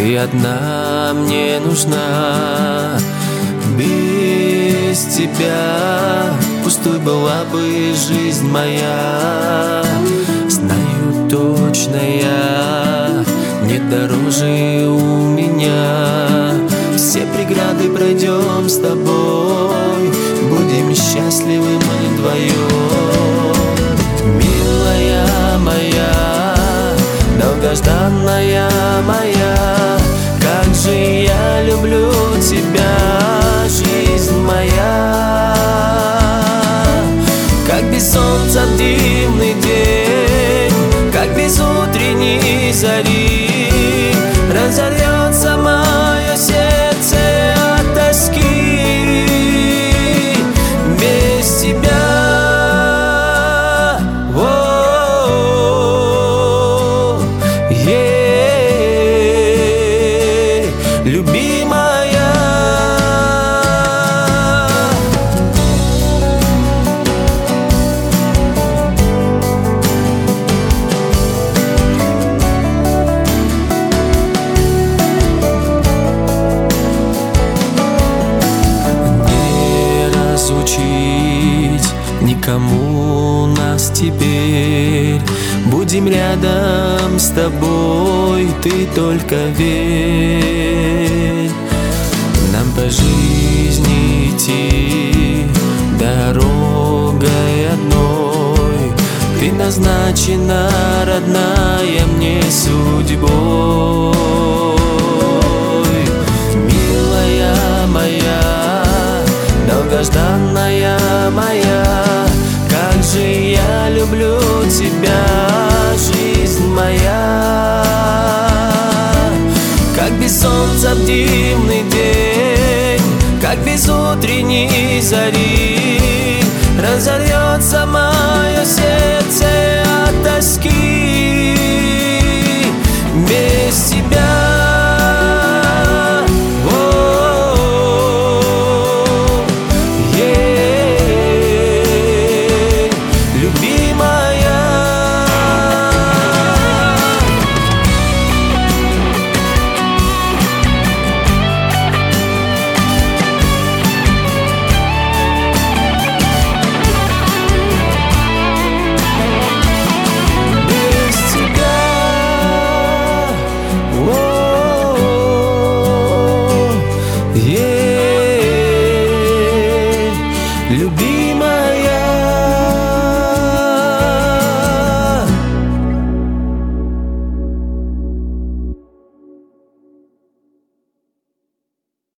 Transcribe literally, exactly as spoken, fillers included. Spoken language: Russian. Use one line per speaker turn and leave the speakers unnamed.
Ты одна мне нужна. Без тебя пустой была бы жизнь моя. Знаю точно я, нет дороже у меня. Все преграды пройдем с тобой, будем счастливы мы вдвоем. Милая моя, долгожданная моя, как же я люблю тебя, жизнь моя. Как без солнца в дивный день, как без утренней зари, разорвется мое сердце от тоски. Без тебя, о, е, любимая. Никому нас теперь, будем рядом с тобой, ты только верь. Нам по жизни идти дорогой одной, ты назначена, родная, мне судьбой. Милая моя, долгожданная моя, как же я люблю тебя, жизнь моя. Как без солнца в дивный день, как без утренней зари, разорвется мое сердце от тоски. Без тебя, yeah.